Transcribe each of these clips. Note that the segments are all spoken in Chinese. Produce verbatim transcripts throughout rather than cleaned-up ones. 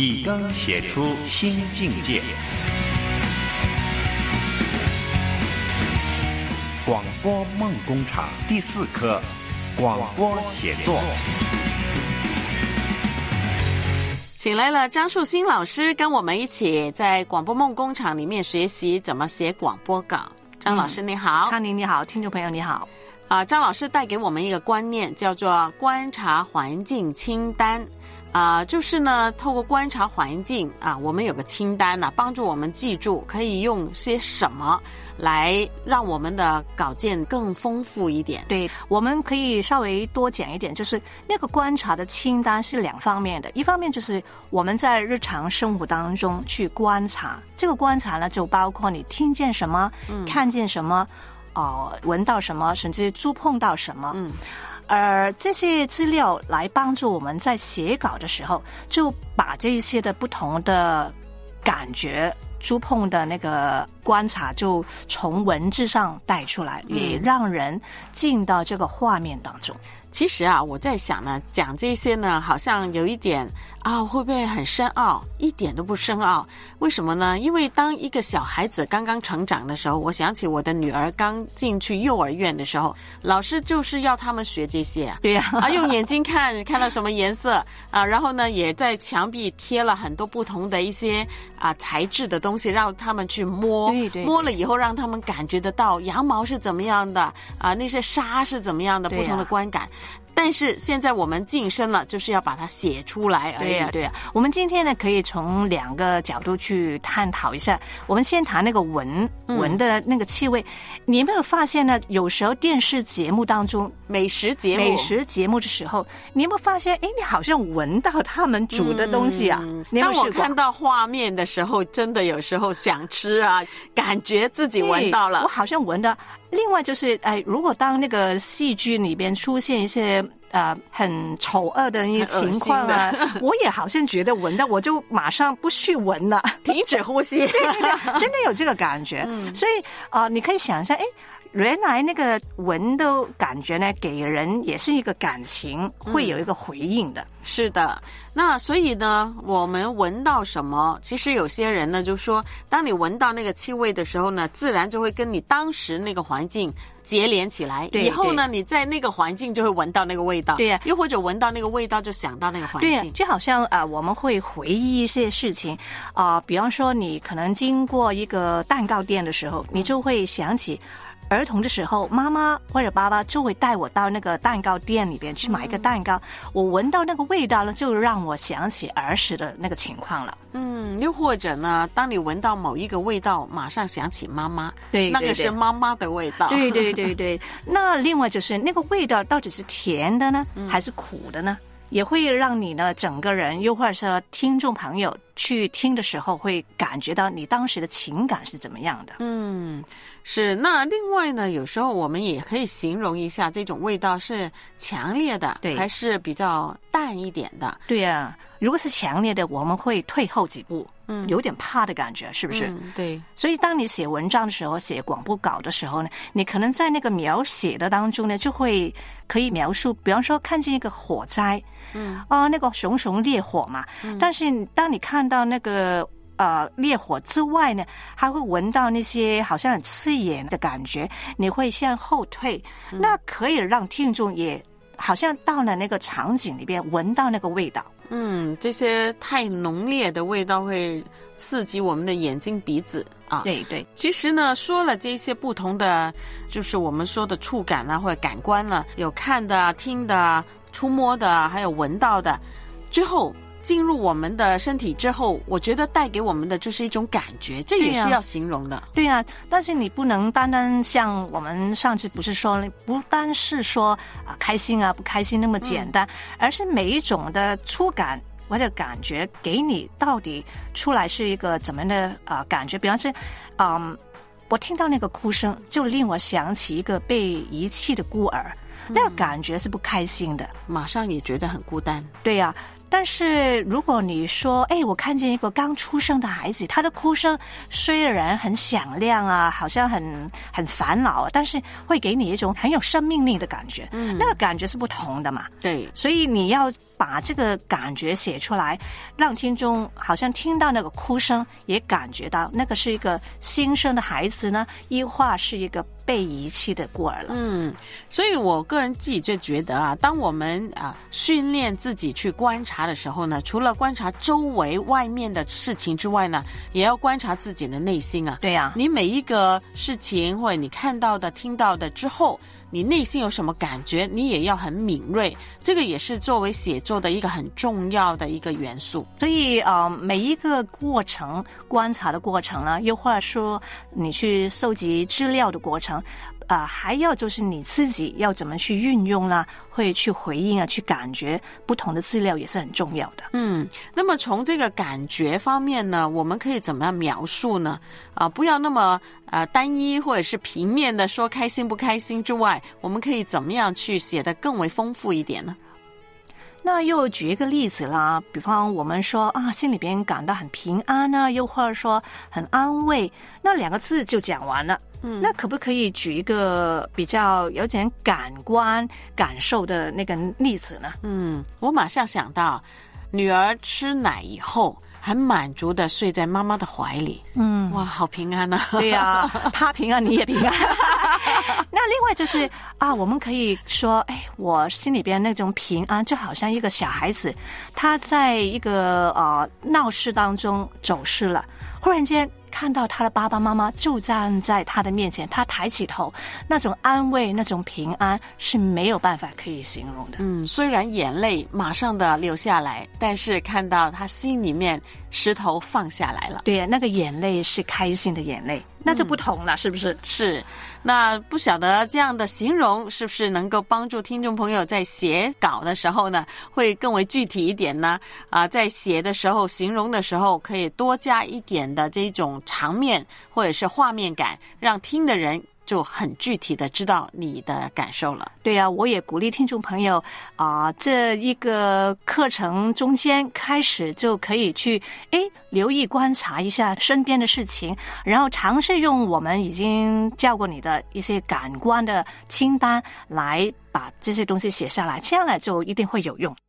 笔耕写出新境界。广播梦工厂第四课，广播写作。 请来了张树新老师，跟我们一起在广播梦工厂里面学习怎么写广播稿。张老师你好。 康宁你好，听众朋友你好。 啊，张老师带给我们一个观念，叫做观察环境清单。啊，就是呢，透过观察环境啊，我们有个清单呢、啊，帮助我们记住可以用些什么来让我们的稿件更丰富一点。 对，我们可以稍微多讲一点，就是那个观察的清单是两方面的，一方面就是我们在日常生活当中去观察，这个观察呢就包括你听见什么，嗯、看见什么，哦、呃，闻到什么，甚至触碰到什么，嗯。而这些资料来帮助我们在写稿的时候，就把这一些的不同的感觉、触碰的那个观察，就从文字上带出来，嗯、也让人进到这个画面当中。 其实啊，我在想呢，讲这些呢，好像有一点啊，会不会很深奥？一点都不深奥。为什么呢？因为当一个小孩子刚刚成长的时候，我想起我的女儿刚进去幼儿园的时候，老师就是要他们学这些啊， 对呀、啊， 啊，用眼睛看看到什么颜色啊，然后呢，也在墙壁贴了很多不同的一些啊材质的东西，让他们去摸， 对 对, 对， 摸了以后让他们感觉得到羊毛是怎么样的啊，那些纱是怎么样的，不同的观感。但是现在我们晋升了，就是要把它写出来而已。 对呀、啊，对呀、啊。我们今天呢，可以从两个角度去探讨一下。我们先谈那个闻闻的那个气味。嗯、你有没有发现呢？有时候电视节目当中， 美食节目， 美食节目的时候，你有没有发现？哎，你好像闻到他们煮的东西啊。嗯、你有没有当我看到画面的时候，真的有时候想吃啊，感觉自己闻到了。 我好像闻到。另外就是，哎，如果当那个戏剧里边出现一些呃很丑恶的一些情况啊，我也好像觉得闻到，我就马上不去闻了， 停止呼吸， 真的有这个感觉。嗯、所以啊、呃，你可以想象，哎，原来那个闻的感觉呢，给人也是一个感情，会有一个回应的。 嗯、是的。那所以呢，我们闻到什么？其实有些人呢就说，当你闻到那个气味的时候呢，自然就会跟你当时那个环境结连起来。 对， 以后呢，你在那个环境就会闻到那个味道。 对呀、啊， 又或者闻到那个味道就想到那个环境。 对呀、啊，就好像啊、呃，我们会回忆一些事情啊、呃，比方说你可能经过一个蛋糕店的时候，你就会想起。儿童的时候，妈妈或者爸爸就会带我到那个蛋糕店里边去买一个蛋糕，嗯、我闻到那个味道呢，就让我想起儿时的那个情况了。 嗯，又或者呢，当你闻到某一个味道，马上想起妈妈， 对， 那个是妈妈的味道。 对对对对。那另外就是那个味道到底是甜的呢，嗯、还是苦的呢？也会让你呢整个人，又或者是听众朋友去听的时候，会感觉到你当时的情感是怎么样的。 嗯，是。那另外呢，有时候我们也可以形容一下这种味道是强烈的， 对， 还是比较淡一点的。 对啊，如果是强烈的，我们会退后几步，嗯，有点怕的感觉，是不是？ 嗯，对。所以当你写文章的时候，写广播稿的时候呢，你可能在那个描写的当中呢，就会可以描述，比方说看见一个火灾。嗯啊、呃，那个熊熊烈火嘛，嗯、但是当你看到那个呃烈火之外呢，还会闻到那些好像很刺眼的感觉，你会向后退，嗯、那可以让听众也好像到了那个场景里边闻到那个味道。 嗯，这些太浓烈的味道会刺激我们的眼睛、鼻子啊。 对对， 其实呢，说了这些不同的，就是我们说的触感啊，或者感官了、啊，有看的、听的。触摸的还有闻到的之后进入我们的身体之后，我觉得带给我们的就是一种感觉，这也是要形容的。 对啊，但是你不能单单像我们上次不是说不单是说啊开心啊不开心那么简单、嗯、而是每一种的触感或者感觉给你到底出来是一个怎么样的啊感觉。比方是嗯我听到那个哭声就令我想起一个被遗弃的孤儿，那个感觉是不开心的， 马上也觉得很孤单。 对呀、啊， 但是如果你说，哎，我看见一个刚出生的孩子，他的哭声虽然很响亮啊，好像很很烦恼，但是会给你一种很有生命力的感觉，嗯，那个感觉是不同的嘛。 对， 所以你要把这个感觉写出来，让听众好像听到那个哭声，也感觉到那个是一个新生的孩子呢，亦或是一个被遗弃的孤儿了。 嗯，所以我个人自己就觉得啊，当我们啊训练自己去观察的时候呢，除了观察周围外面的事情之外呢，也要观察自己的内心啊。 对呀， 你每一个事情或者你看到的、听到的之后，你内心有什么感觉，你也要很敏锐。这个也是作为写作的一个很重要的一个元素。 所以呃，每一个过程，观察的过程呢，又或者说你去收集资料的过程，啊、呃，还要就是你自己要怎么去运用啦，会去回应啊，去感觉不同的资料也是很重要的。 嗯，那么从这个感觉方面呢，我们可以怎么样描述呢？啊、呃，不要那么呃单一或者是平面的说开心不开心之外，我们可以怎么样去写得更为丰富一点呢？ 那又举一个例子啦，比方我们说啊，心里边感到很平安啊，又或者说很安慰，那两个字就讲完了。嗯，那可不可以举一个比较有点感官感受的那个例子呢？ 嗯，我马上想到，女儿吃奶以后很满足的睡在妈妈的怀里。嗯，哇，好平安啊！ 对呀、啊，她平安，你也平安。那另外就是啊，我们可以说，哎，我心里边那种平安，就好像一个小孩子，他在一个呃闹市当中走失了，忽然间看到他的爸爸妈妈就站在他的面前，他抬起头，那种安慰，那种平安是没有办法可以形容的。 嗯，虽然眼泪马上的流下来，但是看到他心里面石头放下来了。 对呀，那个眼泪是开心的眼泪，那就不同了，嗯、是不是？ 是。那不晓得这样的形容是不是能够帮助听众朋友在写稿的时候呢，会更为具体一点呢？啊、呃，在写的时候、形容的时候，可以多加一点的这种场面或者是画面感，让听的人就很具体的知道你的感受了。 对啊，我也鼓励听众朋友啊、呃，这一个课程中间开始就可以去诶留意观察一下身边的事情，然后尝试用我们已经教过你的一些感官的清单来把这些东西写下来，这样来就一定会有用。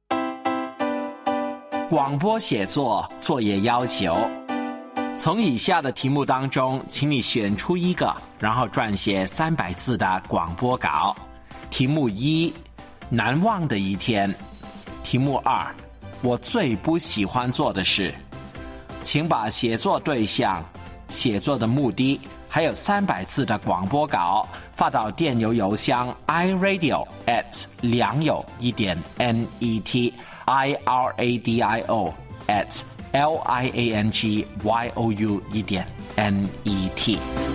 广播写作作业要求，从以下的题目当中，请你选出一个，然后撰写三百字的广播稿。题目一：难忘的一天。题目二：我最不喜欢做的事。请把写作对象、写作的目的，还有三百字的广播稿发到电邮邮箱 i radio at 良友一点 net i r a d i o at l i a n g y o u 一点 n e t。